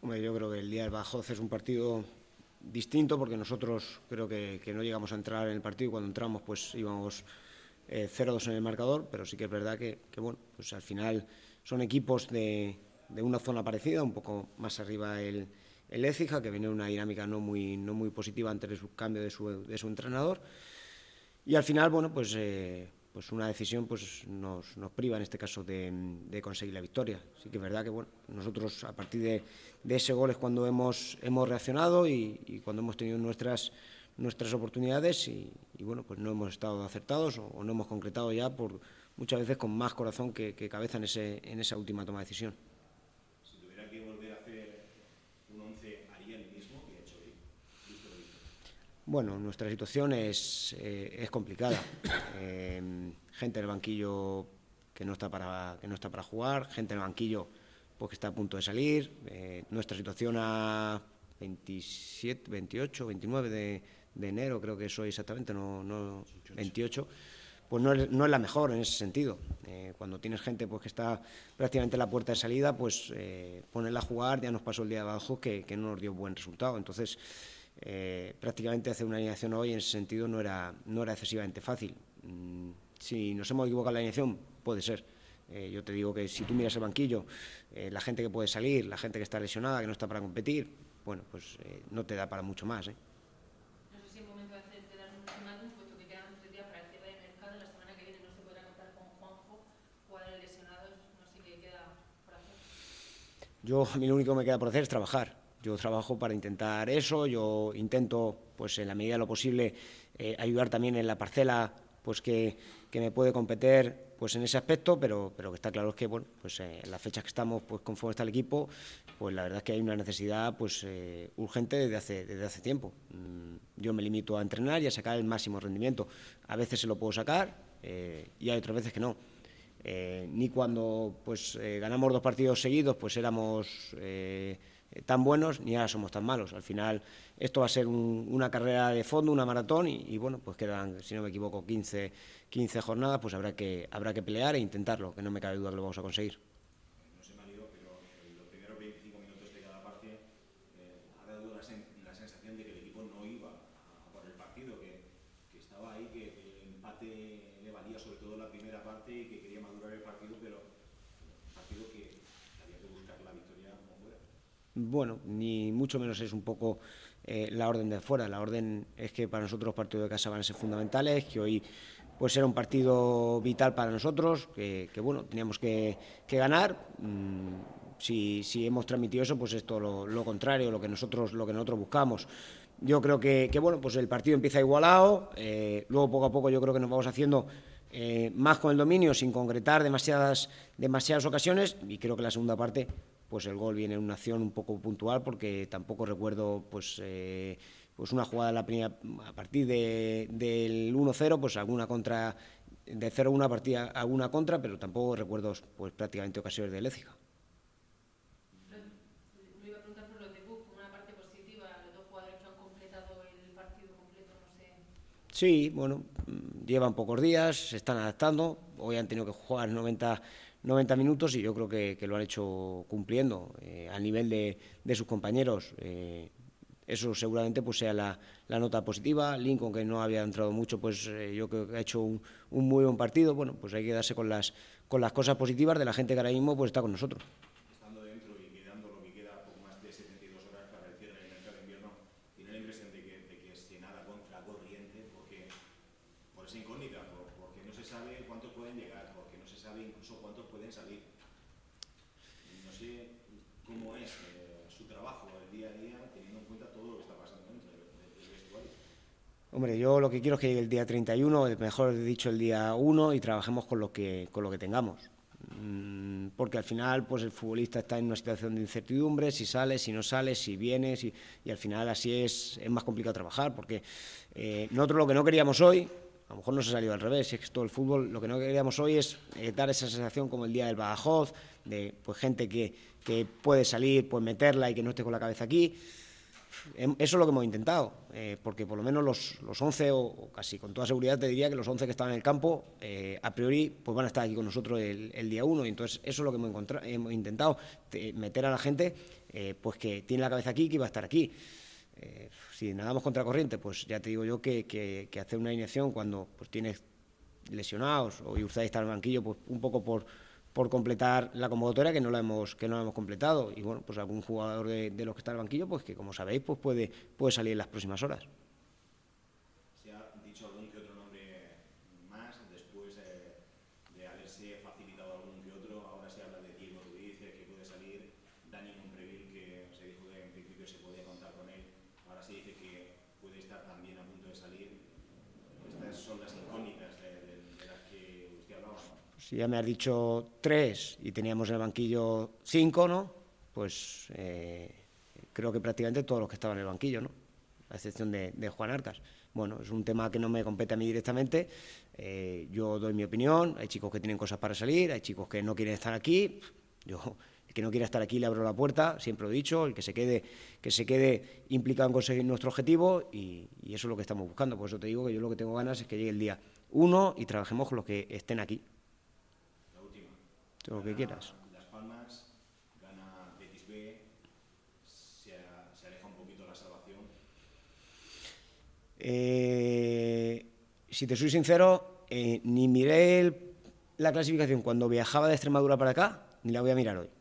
Hombre, yo creo que el día del Badajoz es un partido distinto porque nosotros creo que no llegamos a entrar en el partido y cuando entramos pues íbamos 0-2 en el marcador, pero sí que es verdad que bueno, pues al final son equipos de una zona parecida, un poco más arriba el Écija, que viene una dinámica no muy positiva ante el cambio de su entrenador. Y al final, bueno, pues una decisión pues nos priva en este caso de conseguir la victoria. Sí que es verdad que bueno, nosotros a partir de ese gol es cuando hemos reaccionado y cuando hemos tenido nuestras oportunidades y bueno, pues no hemos estado acertados o no hemos concretado ya por muchas veces con más corazón que cabeza en esa última toma de decisión. Si tuviera que volver a hacer un 11, ¿haría el mismo que ha hecho hoy? Visto lo visto. Bueno, nuestra situación es complicada. Gente en el banquillo que no está para jugar, gente en el banquillo pues, que está a punto de salir. Nuestra situación a 27, 28, 29 de enero, creo que es hoy exactamente, no 28, pues no es la mejor en ese sentido. Cuando tienes gente pues, que está prácticamente en la puerta de salida, pues ponerla a jugar, ya nos pasó el día de abajo que no nos dio buen resultado. Entonces, prácticamente hacer una alineación hoy en ese sentido no era excesivamente fácil. Si nos hemos equivocado en la alineación, puede ser. Yo te digo que si tú miras el banquillo, la gente que puede salir, la gente que está lesionada, que no está para competir, bueno, pues no te da para mucho más. No sé si es momento de dar un ultimátum, puesto que quedan 3 días para el cierre de mercado. La semana que viene no se podrá contar con Juanjo, jugadores lesionados, no sé qué queda por hacer. A mí lo único que me queda por hacer es trabajar. Yo trabajo para intentar eso, yo intento, pues en la medida de lo posible, ayudar también en la parcela pues que me puede competir pues en ese aspecto, pero que está claro es que bueno, pues en las fechas que estamos, pues conforme está el equipo, pues la verdad es que hay una necesidad pues urgente desde hace tiempo. Yo me limito a entrenar y a sacar el máximo rendimiento. A veces se lo puedo sacar y hay otras veces que no. Ni cuando pues ganamos 2 partidos seguidos pues éramos tan buenos, ni ahora somos tan malos. Al final esto va a ser una carrera de fondo, una maratón y bueno, pues quedan, si no me equivoco, 15 jornadas, pues habrá que pelear e intentarlo, que no me cabe duda que lo vamos a conseguir. No sé, Mario, pero en los primeros 25 minutos de cada parte ha dado la sensación de que el equipo no iba a por el partido, que estaba ahí, que el empate le valía sobre todo la primera parte y que quería madurar el partido, pero un partido que había que buscar la victoria como fuera. Bueno, ni mucho menos es un poco la orden de fuera. La orden es que para nosotros los partidos de casa van a ser fundamentales, que hoy pues era un partido vital para nosotros, que bueno, teníamos que ganar. Si hemos transmitido eso, pues es todo lo contrario, lo que nosotros buscamos. Yo creo que bueno, pues el partido empieza igualado, luego poco a poco yo creo que nos vamos haciendo más con el dominio, sin concretar demasiadas ocasiones, y creo que la segunda parte pues el gol viene en una acción un poco puntual, porque tampoco recuerdo pues una jugada en la primera, a partir del 1-0, pues alguna contra, de 0-1 a partir alguna contra, pero tampoco recuerdo pues prácticamente ocasiones del Écija. Lo iba a preguntar por los de Buc, una parte positiva, los 2 jugadores que han completado el partido completo, no sé. Sí, bueno, llevan pocos días, se están adaptando, hoy han tenido que jugar 90 minutos y yo creo que lo han hecho cumpliendo al nivel de sus compañeros. Eso seguramente pues sea la nota positiva. Lincoln, que no había entrado mucho, pues yo creo que ha hecho un muy buen partido. Bueno, pues hay que darse con las cosas positivas de la gente que ahora mismo pues está con nosotros. Estando dentro y quedando lo que queda poco más de 72 horas para el cierre del mercado de invierno, ¿tiene la impresión de que se nada contra corriente? Porque por esa incógnita, porque no se sabe cuántos pueden llegar, porque no se sabe incluso cuántos pueden salir. No sé cómo es su trabajo el día a día, teniendo en cuenta todo lo que está pasando dentro del vestuario. Hombre, yo lo que quiero es que llegue el día 31, mejor dicho el día 1, y trabajemos con lo que tengamos. Porque al final pues el futbolista está en una situación de incertidumbre, si sale, si no sale, si viene, y al final así es más complicado trabajar, porque nosotros lo que no queríamos hoy, a lo mejor no se ha salido al revés, si es que todo el fútbol, lo que no queríamos hoy es dar esa sensación como el día del Badajoz, de pues gente que puede salir, pues meterla y que no esté con la cabeza aquí. Eso es lo que hemos intentado, porque por lo menos los 11, o casi con toda seguridad te diría que los 11 que estaban en el campo, a priori, pues van a estar aquí con nosotros el día 1, y entonces eso es lo que hemos intentado, meter a la gente pues que tiene la cabeza aquí, que iba a estar aquí. Si nadamos contra corriente, pues ya te digo yo que hacer una alineación cuando pues tienes lesionados o Urzáiz está en el banquillo, pues un poco por completar la convocatoria que no la hemos completado, y bueno, pues algún jugador de los que está en el banquillo, pues que como sabéis, pues puede salir en las próximas horas. Se ha dicho algún que otro nombre más después de haberse facilitado algún que otro. Ahora se habla de Diego Ruiz, que puede salir, Dani Monpreville, que se dijo que en principio se podía contar con él, ahora se dice que puede estar también a punto de salir. Estas son las incógnitas de las que usted hablaba, ¿no? Si ya me has dicho 3 y teníamos en el banquillo 5, ¿no? Pues creo que prácticamente todos los que estaban en el banquillo, ¿no? A excepción de Juan Arcas. Bueno, es un tema que no me compete a mí directamente. Yo doy mi opinión. Hay chicos que tienen cosas para salir, hay chicos que no quieren estar aquí. El que no quiera estar aquí le abro la puerta, siempre lo he dicho. El que se quede implicado en conseguir nuestro objetivo, y eso es lo que estamos buscando. Por eso te digo que yo lo que tengo ganas es que llegue el día 1 y trabajemos con los que estén aquí. Lo que quieras. Las Palmas, gana Betis B, se aleja un poquito la salvación. Si te soy sincero, ni miré la clasificación cuando viajaba de Extremadura para acá, ni la voy a mirar hoy.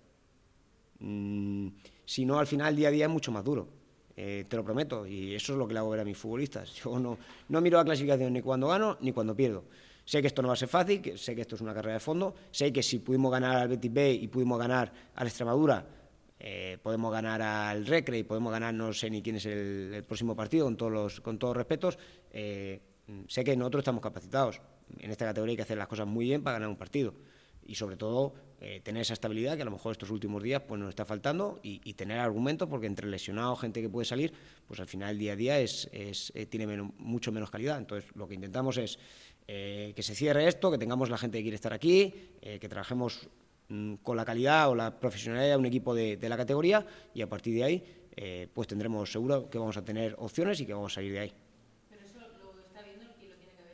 Si no, al final, día a día es mucho más duro, te lo prometo, y eso es lo que le hago ver a mis futbolistas. Yo no miro la clasificación ni cuando gano ni cuando pierdo. Sé que esto no va a ser fácil, sé que esto es una carrera de fondo, sé que si pudimos ganar al Betis B y pudimos ganar al Extremadura, podemos ganar al Recre y podemos ganar, no sé ni quién es el próximo partido, con todos los respetos. Sé que nosotros estamos capacitados. En esta categoría hay que hacer las cosas muy bien para ganar un partido, y sobre todo tener esa estabilidad que a lo mejor estos últimos días pues nos está faltando, y tener argumentos, porque entre lesionados, gente que puede salir, pues al final el día a día tiene mucho menos calidad. Entonces lo que intentamos es que se cierre esto, que tengamos la gente que quiere estar aquí, que trabajemos con la calidad o la profesionalidad de un equipo de la categoría, y a partir de ahí pues tendremos seguro que vamos a tener opciones y que vamos a salir de ahí. ¿Pero eso lo está viendo quién lo tiene que ver?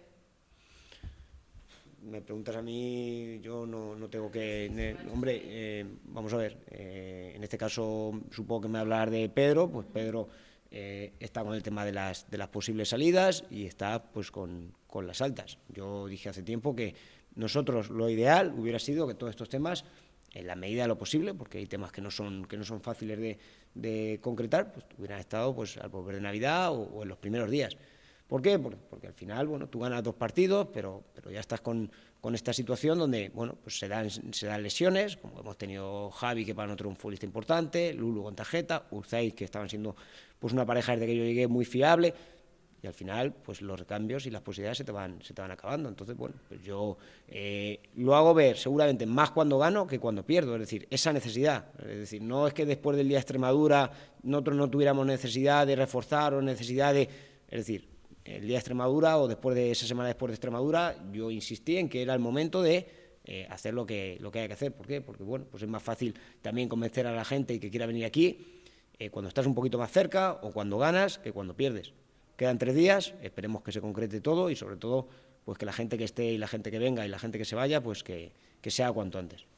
Me preguntas a mí, yo no tengo que... Hombre, vamos a ver, en este caso supongo que me va a hablar de Pedro, pues Pedro está con el tema de las posibles salidas, y está pues con las altas. Yo dije hace tiempo que nosotros lo ideal hubiera sido que todos estos temas, en la medida de lo posible, porque hay temas que no son fáciles de concretar, pues hubieran estado pues al volver de Navidad o en los primeros días. ¿Por qué? Porque al final, bueno, tú ganas 2 partidos, pero ya estás con esta situación donde, bueno, pues se dan lesiones, como hemos tenido Javi, que para nosotros es un futbolista importante, Lulu con tarjeta, Urzáiz, que estaban siendo pues una pareja desde que yo llegué muy fiable, y al final pues los recambios y las posibilidades se te van acabando. Entonces, bueno, pues yo lo hago ver seguramente más cuando gano que cuando pierdo, es decir, esa necesidad. Es decir, no es que después del día de Extremadura nosotros no tuviéramos necesidad de reforzar o necesidad de... Es decir, el día de Extremadura o después de esa semana después de Extremadura, yo insistí en que era el momento de hacer lo que hay que hacer. ¿Por qué? Porque bueno, pues es más fácil también convencer a la gente y que quiera venir aquí cuando estás un poquito más cerca o cuando ganas que cuando pierdes. Quedan 3 días, esperemos que se concrete todo, y sobre todo pues que la gente que esté y la gente que venga y la gente que se vaya, pues que sea cuanto antes.